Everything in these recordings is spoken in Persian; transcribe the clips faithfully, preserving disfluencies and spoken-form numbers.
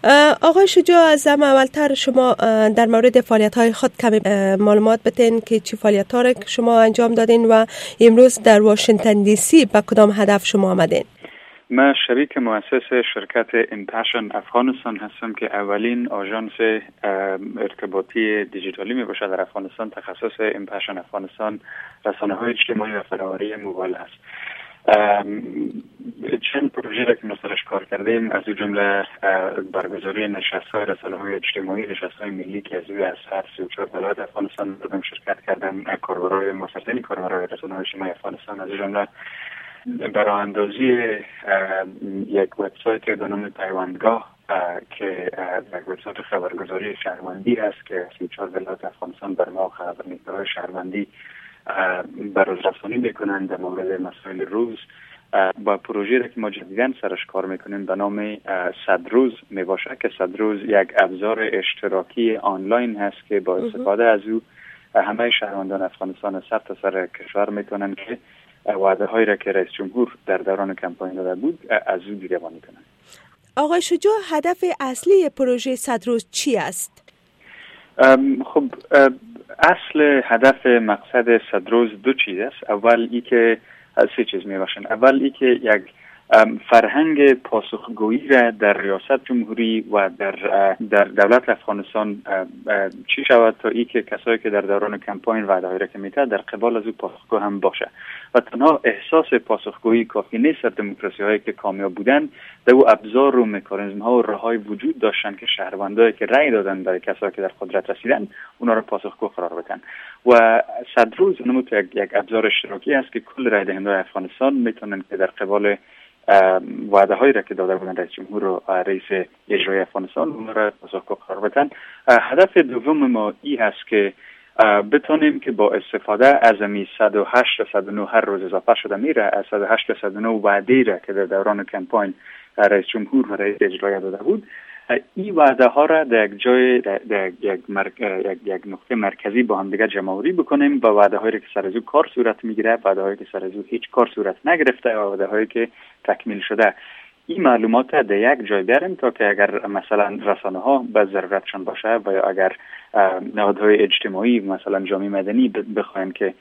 آقای شجاع، از هم اولتر شما در مورد فعالیت های خود کمی معلومات بتین که چی فعالیت ها را شما انجام دادین و امروز در واشنگتن دی سی به کدام هدف شما آمدین؟ من شریک مؤسس شرکت ایمپشن افغانستان هستم که اولین آژانس ارتباطی دیجیتالی می باشد در افغانستان. تخصص ایمپشن افغانستان رسانه های اجتماعی و فناوری موبایل است. چند پروژه را که مثلش کار کردیم، از جمله برگزاری نشست‌های رسانه‌های اجتماعی، نشست‌های ملی که از روی از هر سی و چهار ولایت افغانستان بودم شرکت کردم، کاربرای مسئولین کاربرای رسانه‌های اجتماعی افغانستان، از جمله برای اندازی یک وبسایت به نام پیوندگاه که یک وبسایت خبرگزاری شهروندی است که سی و چهار ولایت افغانستان بر ما خبرنگارای شهروندی بررسی میکنند در مورد مسائل روز. با پروژه را که ما جدیداً سرش کار میکنیم به نام صد روز می باشه که صد روز یک ابزار اشتراکی آنلاین هست که با استفاده از او همه شهروندان افغانستان از سر تا سر کشور میتونن که وعده هایی را که رئیس جمهور در دوران کمپاین داده بود از او دیده‌بانی کنند. آقای شجاع، هدف اصلی پروژه صد روز چی است؟ خب اصل هدف مقصد صد روز دو چیز است. اول ای که سه چیز می باشند. اول ای که یک فرهنگ پاسخگویی را در ریاست جمهوری و در در دولت افغانستان چی شود تا ای که کسایی که در دوران کمپاین وعده‌ای را که میده در قبال از او پاسخگو هم باشه. و تنها احساس پاسخگویی کافی نیست. در دموکراسی هایی که کامیاب بودن در او ابزار و مکانیزم ها و راههای وجود داشتن که شهروندایی که رأی دادن برای کسایی که در قدرت رسیدن اونا را پاسخگو قرار بدن. و صد روز نمود یک, یک ابزار اشتراکی است که کل رای دهندگان افغانستان میتونن که در قبال وعده هایی را که داده بودن رئیس جمهور و رئیس اجرایی افغانستان اون را پاسخگو قرار بدن. هدف دوم ما ای هست که بتونیم که با استفاده از می صد و هشت تا صد و نه هر روز اضافه شده میره، از صد و هشت تا صد و نه وعده را که در دوران کمپاین رئیس جمهور و رئیس اجرایی داده بود، این وعده ها را در یک جای در, در یک, مرک... یک یک نقطه مرکزی با هم دیگه جمع‌آوری بکنیم با وعده هایی که سر از او کار صورت میگیره، وعده هایی که سر از او هیچ کار صورت نگرفته و وعده هایی که تکمیل شده. این معلومات در یک جای بیاریم تا که اگر مثلا رسانه ها به ضرورتشان باشه و یا اگر نهادهای اجتماعی مثلا جامعه مدنی بخواین که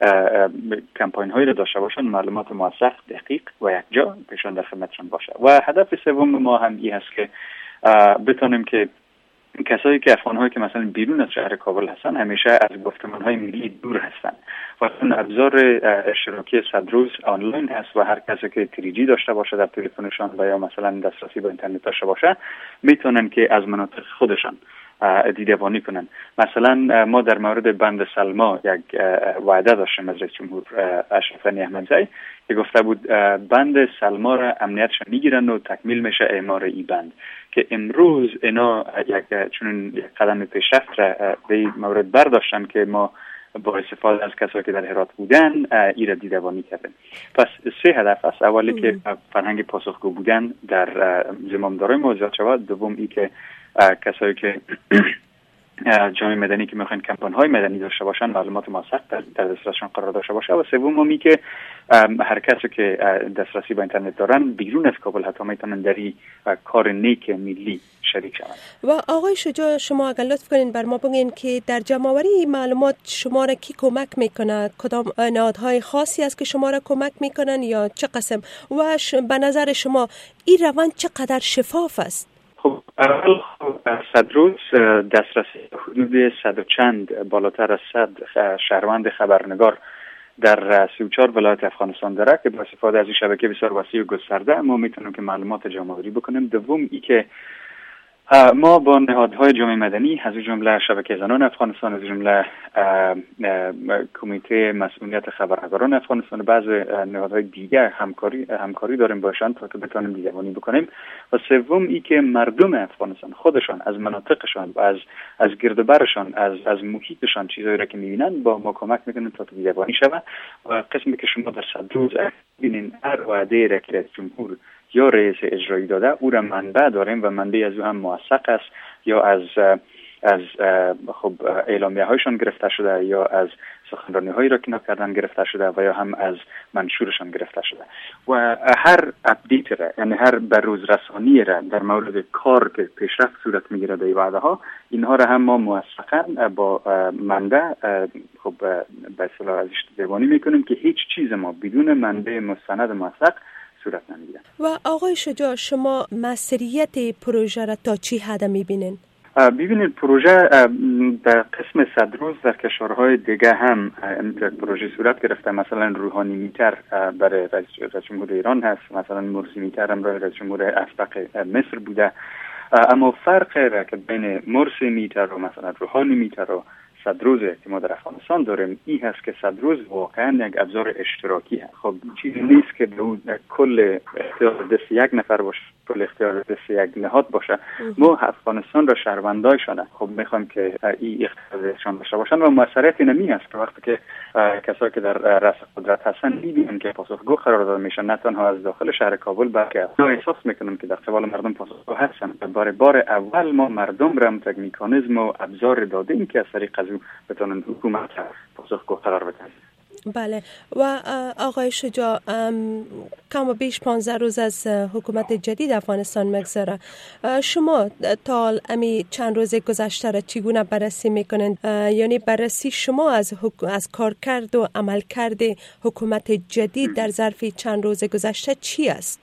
کمپاین هایی را داشته باشن، معلومات موثق، دقیق و یک جا پیشان در خدمتشان باشه. و هدف سوم ما هم این هست که بتونیم که کسایی که افغان‌هایی که مثلا بیرون از شهر کابل هستن همیشه از گفتمان‌های ملی دور هستن و اون ابزار اشتراکی صد روز آنلاین هست و هر کسی که تریجی داشته باشه در تلفنشان و یا مثلا دسترسی به اینترنت داشته باشه میتونن که از مناطق خودشان دیده‌بانی کنن. مثلا ما در مورد بند سلما یک وعده داشتیم از رئیس جمهور اشرف غنی احمدزی که گفته بود بند سلما را امنیتش میگیرن و تکمیل میشه اعمار ای بند، که امروز اینا یک چون یک قدم پیشرفت را به این مورد برداشتن که ما با استفاده از کسایی که در هرات بودن ای را دیده‌بانی کردیم. پس سه هدف است. اولی که فرهنگ پاسخگو بودن در زمامدارای ما زیاد شود، دوم ای که کسایی که جامعه مدنی که میخواین کمپاین های مدنی داشته باشن معلومات موثق در دسترسشان قرار داشته باشه، و سوم می که هر کسی که دسترسی به اینترنت دارن بیرون از کابل حتی میتونن در این کار نیک ملی شریک شوند. و آقای شجاع، شما اگر لطف کنین بر ما بگین که در جمع‌آوری معلومات شما را کی کمک میکنه؟ کدام نهادهای خاصی است که شما را کمک میکنن یا چه قسم؟ و به نظر شما این روند چقدر شفاف است؟ خب اول صد روز دسترسی حدود صد و چند بالاتر از صد شهروند خبرنگار در سی و چهار ولایت افغانستان داره که با استفاده از این شبکه بسیار وسیع و گسترده ما میتونیم که معلومات جمع‌آوری بکنیم. دوم ای که ما با نهادهای جامعه مدنی از جمله شبکه زنان افغانستان، از جمله کمیته مسئولیت خبرنگاران افغانستان، بعض نهادهای دیگه همکاری همکاری داریم باشن تا که بتونیم دیده‌بانی بکنیم. و سوم ای که مردم افغانستان خودشان از مناطقشان و از از گردوبرشان از از محیطشان چیزایی را که می‌بینن با ما کمک میکنن تا که دیده‌بانی شود. و قسمی که شما در صد روز ببینین هر وعده را که جمهور یا رئیس اجرایی داده او را منبع داریم و منبع از او هم موثق است یا از از خب اعلامیه هایشان گرفته شده یا از سخنرانی هایی را که اینا کردن گرفته شده و یا هم از منشورشان گرفته شده و هر اپدیت را، یعنی هر بروز رسانی را در مورد کار که پیشرفت صورت میگیره در وعده ها، اینها را هم ما موثقا با منبع خب به اصطلاح ازش دیوانی میکنیم که هیچ چیز ما بدون منبع مستند موثق صورت نمیگیره. و آقای شجاع، شما مسئولیت پروژه را تا چی حد میبینین؟ ببینید پروژه در قسم صدروز در کشورهای دیگه هم پروژه صورت گرفته. مثلا روحانی میتر برای رئیس جمهور ایران هست، مثلا مرسی میتر هم برای رئیس جمهور اسبق مصر بوده. اما فرق را که بین مرسی میتر و مثلا روحانی میتر و صدروز که ما در افغانستان داریم این هست که صدروز واقعا یک ابزار اشتراکی هست. خب چیزی نیست که کل اختیار دست یک نفر باشه، کل اختیار دست یک نهاد باشه. ما افغانستان را شهروندایشانه خب میخوایم که این اختیار دستشان داشته باشن و موثریت اینمی هست که وقتی که کسایی که در رأس قدرت هستن میبینن که پاسخگو قرار داده میشن، نه تنها از داخل شهر کابل بلکه احساس میکنن که در قبال مردم پاسخگو هستن. بار بار اول ما مردم را یک مکانیزم و ابزار دادیم که از طریق از بتونن حکومت پاسخگو قرار بدن. بله. و آقای شجاع، کم و بیش پانزده روز از حکومت جدید افغانستان مگذره. شما تا امی چند روز گذشته را چگونه بررسی میکنند؟ یعنی بررسی شما از حک... از کارکرد و عملکرد حکومت جدید در ظرف چند روز گذشته چی است؟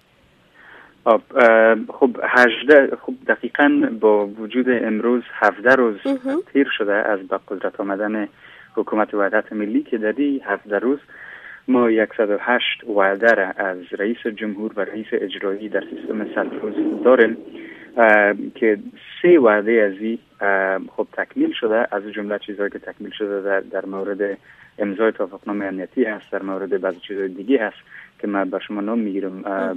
خب هجده خب دقیقاً با وجود امروز هفده روز تیر شده از به قدرت آمدن حکومت وحدت ملی که در این هفده روز ما صد و هشت وعده را از رئیس جمهور و رئیس اجرایی در سیستم صدروز داریم که سه وعده از این خب تکمیل شده. از جمله چیزهایی که تکمیل شده در, در مورد امضای توافقنامه امنیتی هست، در مورد بعضی چیزهای دیگه هست که من به شما نام میگیرم.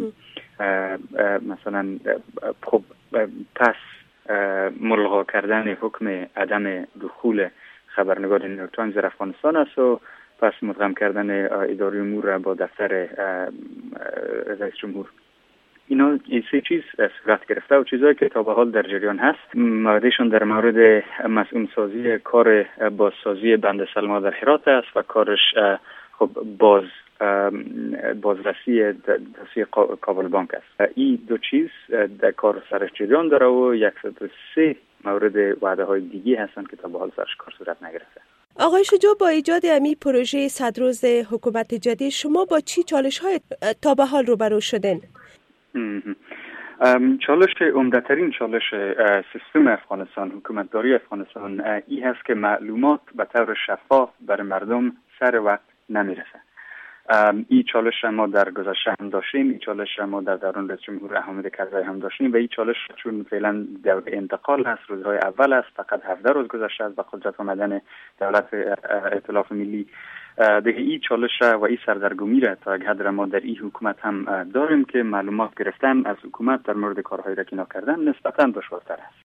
مثلا خب پس ملغا کردن حکم عدم دخول خبرنگار نیویورک تایمز در افغانستان است و پس مدغم کردن اداره امور را با دفتر رئیس جمهور. اینا این سه چیز صورت گرفته و چیزایی که تا به حال در جریان هست. موردشون در مورد مسئول سازی کار بازسازی بند سلما در هرات است و کارش خب باز بازرسی دستی کابل بانک است. این دو چیز در کار سرش جریان داره و صد و سه مورد وعده های دیگه هستن که تا به حال سرش کار صورت نگرفته. آقای شجاع، با ایجاد امی پروژه صدروز حکومت جدید شما با چی چالش های تا به حال روبرو شدین؟ چالش عمده‌ترین چالش سیستم افغانستان، حکومتداری افغانستان این هست که معلومات به طور شفاف برای مردم سر وقت نمیرسه. این چالش را ما در گذشته هم داشتیم، این چالش را ما در دوران رئیس جمهور احمد کرزی هم داشتیم و این چالش چون فعلا دوره انتقال هست، روزهای اول است، فقط هفده روز گذشته است با قدرت آمدن دولت ائتلاف ملی، دیگه این چالش را و این سردرگمی را تا یک حد را ما در این حکومت هم داریم که معلومات گرفتن از حکومت در مورد کارهایی را که اینا کردن نسبتاً دشوارتر است.